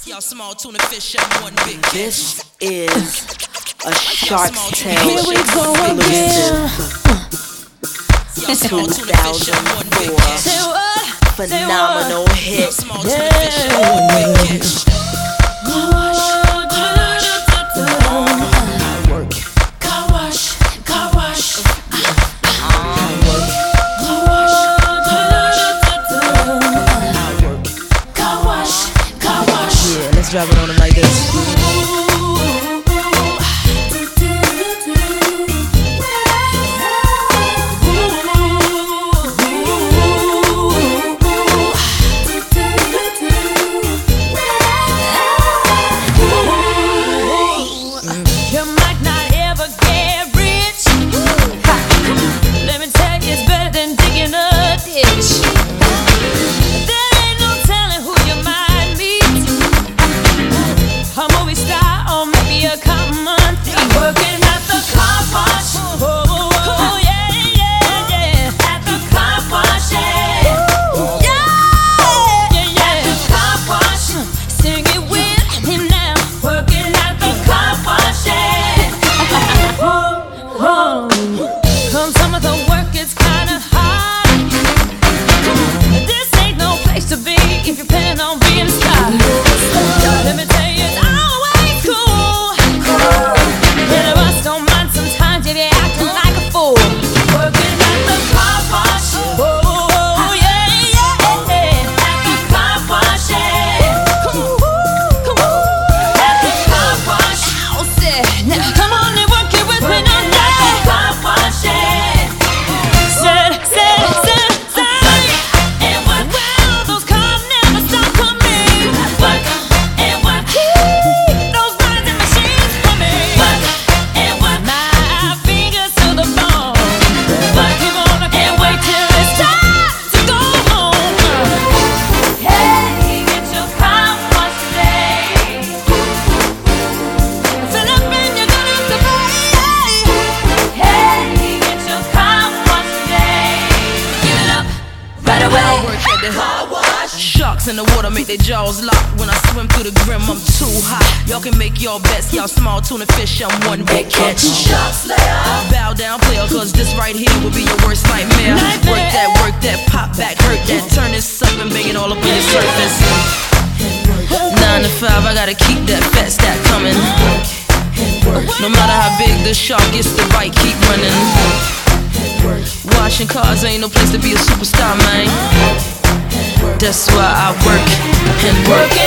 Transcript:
Y'all small tuna fish and one big catch. This is a Shark's Tale Here we go again. 2004 phenomenal hit. Drop it on them like this. You might not ever get rich. Let me tell you, it's better than digging a ditch. There ain't no telling who you might meet. A movie star or maybe a common thief working at the car wash. Oh, yeah, yeah, yeah. At the car wash, yeah. Yeah, yeah, yeah. At the car wash. Sing it with him now. Working at the car wash, yeah. Come some of the work is kinda hard. This ain't no place to be if you're planning on being a star. Let me tell you, it's always cool. None of us don't mind sometimes if you're acting like a fool. Working at the car wash. Oh, yeah, yeah, yeah. At the car wash, yeah. Come on. At the car wash. Now come on and work it with me now. At the car wash, yeah. Said. And what? Well, those cars never stop coming. Work and work. Keep those rising machines coming. Work and work. My fingers to the bone. Work him on, I can't wait till it's time to go home. Hey, get your car washed today. Fill up and you're gonna have to pay. Hey, get your car washed today. Give it up right away. Work at the car wash. Sharks in the water make their jaws lock. When I swim through the grim, I'm too hot. Y'all can make your bets, y'all small tuna fish, I'm one big catch. Shark Slayer. Bow down, player, cause this right here will be your worst nightmare. Work that, pop back, hurt that. Turn this up and bang it all up on your surface. 9 to 5, I gotta keep that fat stack coming. No matter how big the shark gets, the bite keep running. Washing cars ain't no place to be a superstar, man. That's why I work and work.